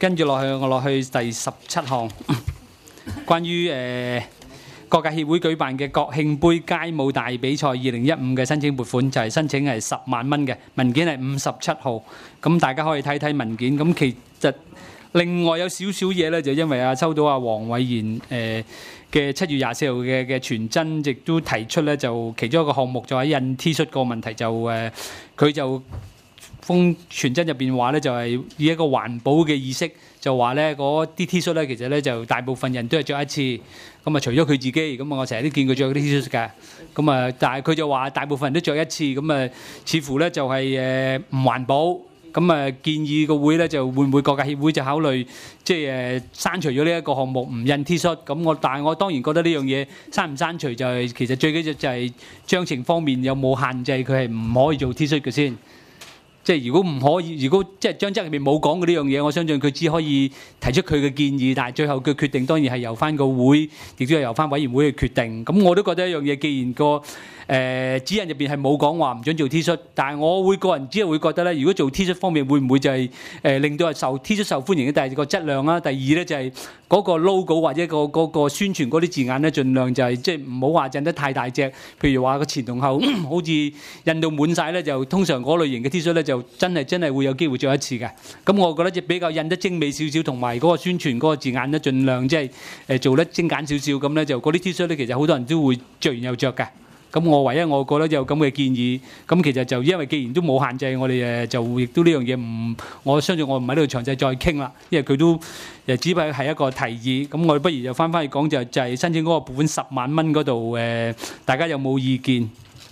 跟住我落去第17項，關於各界協會舉辦嘅國慶杯街舞大比賽2015嘅申請撥款，就係申請係10萬蚊嘅，文件係57號，咁大家可以睇睇文件。咁其實另外有少少嘢咧，就因為收到黃偉賢嘅7月24號嘅傳真，亦都提出咧，就其中一個項目就係印 T 恤個問題，就佢就封傳真入邊話咧，就係以一個環保嘅意識，就話咧嗰啲 T 恤咧，其實咧就大部分人都係着一次，咁啊除咗佢自己，咁我成日都見佢着嗰啲 T 恤嘅，咁啊但係佢就話大部分人都着一次，咁啊似乎咧就係唔環保。咁啊，建議個會咧就會唔會各界協會就考慮即係刪除咗呢一個項目，唔印 T 恤。但係我當然覺得呢樣嘢刪唔刪除就係其實最緊要就係章程方面有冇限制，佢係唔可以做 T 恤嘅先。即係如果唔可以，如果即係章則入面冇講過呢樣嘢，我相信佢只可以提出佢嘅建議，但係最後嘅決定當然係由翻個會，亦都係由翻委員會去決定。咁我都覺得一樣嘢，既然個指引入邊係冇講話唔準做 T 恤，但係我個人只係會覺得咧，如果做 T 恤方面會唔會就係令到係T 恤受歡迎嘅？第二個質量啦，第二咧就係嗰個 logo 或者嗰個宣傳嗰啲字眼咧，盡量就係即係唔好話印得太大隻，譬如話個前同後好似印到滿晒咧，就通常嗰類型嘅 T 恤咧就真係會有機會着一次嘅。咁我覺得即係比較印得精美少少，同埋嗰個宣傳嗰個字眼咧，盡量即係做得精簡少少咁咧，就嗰啲 T 恤咧其實好多人都會着完又着嘅。咁我覺得有咁嘅建議，咁其實就因為既然都冇限制，我哋就亦都呢樣嘢唔，我相信我唔喺呢度詳細再傾啦，因為佢都只不過係一個提議，咁我哋不如就翻去講就係申請嗰個撥款10萬蚊嗰度，大家有冇意見？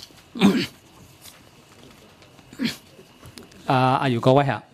阿姚國威嚇。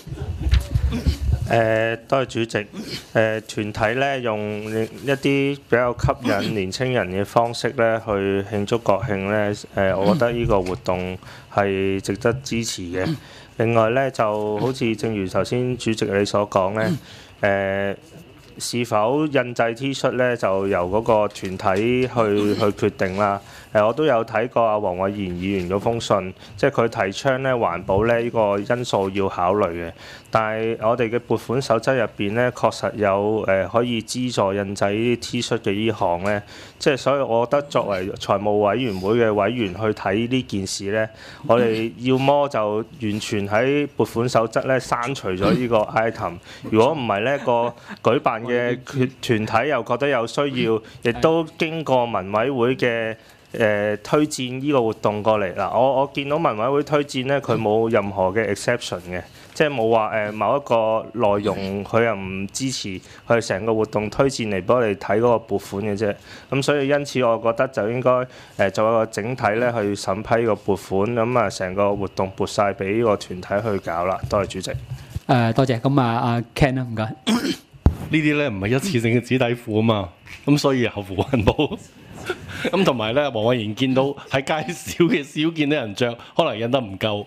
多謝主席。團體咧用一啲比較吸引年青人嘅方式咧去慶祝國慶咧，我覺得呢個活動係值得支持嘅。另外咧就好似正如頭先主席你所講咧，是否印製 T 恤咧就由嗰個團體去決定啦。我都有睇過黃偉賢議員嗰封信，即係佢提倡咧環保咧呢個因素要考慮嘅。但係我哋嘅撥款守則入邊咧，確實有可以資助印製呢啲 T 恤嘅呢項咧，即係所以我覺得作為財務委員會嘅委員去睇呢件事咧，我哋要麼就完全喺撥款守則咧刪除咗呢個 item， 如果唔係咧個舉辦嘅團體又覺得有需要，亦都經過民委會嘅推薦呢個活動過嚟嗱，我見到民委會推薦咧，佢冇任何嘅 exception 嘅，即係冇話某一個內容佢又唔支持，佢係成個活動推薦嚟幫我哋睇嗰個撥款嘅啫。咁所以因此我覺得就應該做一個整體咧去審批個撥款，咁啊成個活動撥晒俾呢個團體去搞啦。多謝主席。 多謝。咁阿 Ken 啦，唔該。 呢啲咧唔係一次性嘅紙底褲啊嘛，咁所以合乎環保。咁同埋咧，黃偉賢見到喺街少見到人着，可能印得唔夠。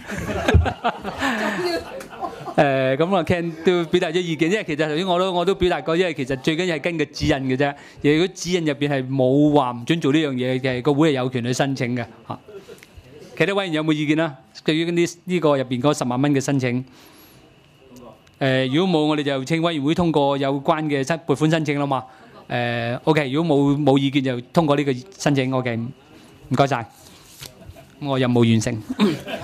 咁啊 Ken 都表達咗意見，因為其實頭先我都表達過，因為其實最緊要係跟個指引嘅啫。如果指引入邊係冇話唔準做呢樣嘢嘅，個會係有權去申請嘅嚇。其他委員有冇意見啊？對於呢個入邊嗰10萬蚊嘅申請，如果冇，我哋就請委員會通過有關嘅撥款申請啦嘛。OK， 如果冇意見就通過呢個申請。OK， 唔該晒，我任務完成。